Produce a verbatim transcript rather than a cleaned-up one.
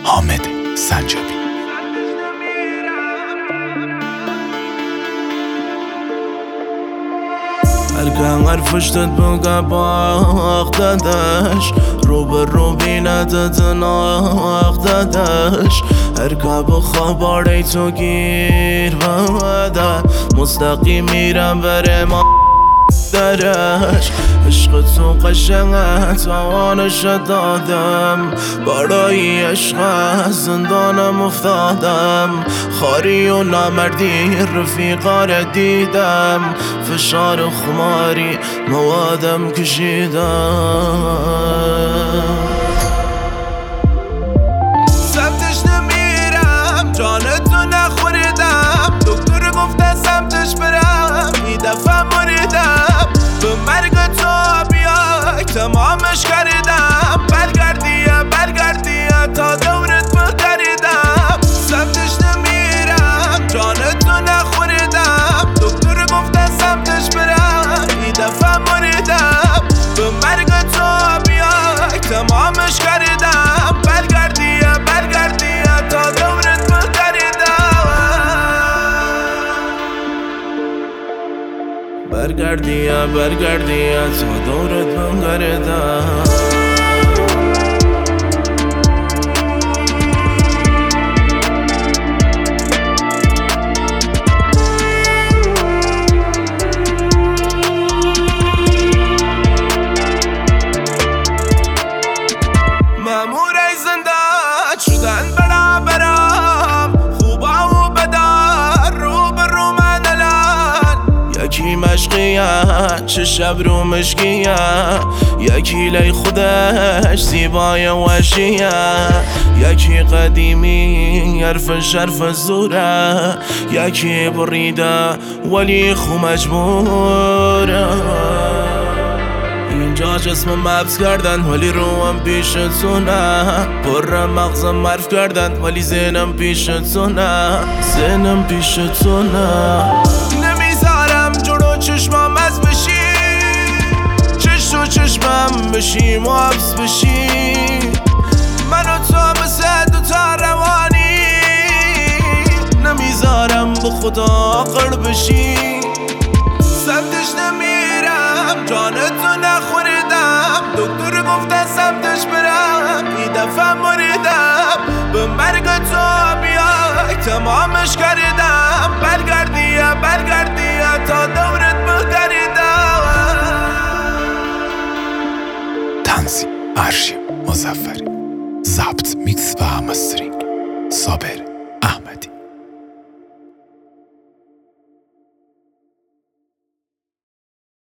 حامد سنجابی. هرکن حرفش داد بگه باخت دادش، رو به رو بیندت ناخت دادش. هرکه بخواه باره تو گیر بده، مستقیم میرم بره ما درش. عشق تو قشنگه توانش دادم، برای عشق زندانم افتادم. خاری و نامردی رفیقا دیدم، فشار و خماری موادم کشیدم. سمتش نمیرم جانتو نخوریدم، دکتر گفته سمتش برم این دفعه مریدم. به مرگ تو بیای تمامش کردم، برگردیه برگردیه تا دورت بگردیدم. سمتش نمیرم جانتو نخوریدم، دکتر گفته سمتش برم این دفعه مریدم. به مرگ تو بیای تمامش کردم، برگردیه برگردیه تا دورت بگردیدم. برگردیه برگردیه تا دورت بگردیدم. مامورای زندان شدن برابرم، خوبا و بدا رو به رو من الان. یکی مشقیه چه شب رو مشقیه، یکی لی خودش زیبای وشیه. یکی قدیمی حرفش حرف زوره، یکی بریده ولی خو مجبوره. اینجا جسمم مبز کردن ولی روم پیش تو نه، پر مغزم مرف کردن ولی ذهنم پیش تو نه، ذهنم پیش تو نه. نمیذارم جلو چشمم از بشی، چشم و چشمم بشیم و حبس بشی. من و تو مثل دوتا روانی، نمیذارم به خدا قرب بشی. سمتش نمیرم جانتو نخوریدم، دکتر گفته سمتش برم این دفعه مریدم. به مرگ تو بیای تمامش کردم، برگردیه برگردیه تا دورت بگردیدم. تنظیم ارشیو مظفری، ضبط میکس و مسترینگ صابر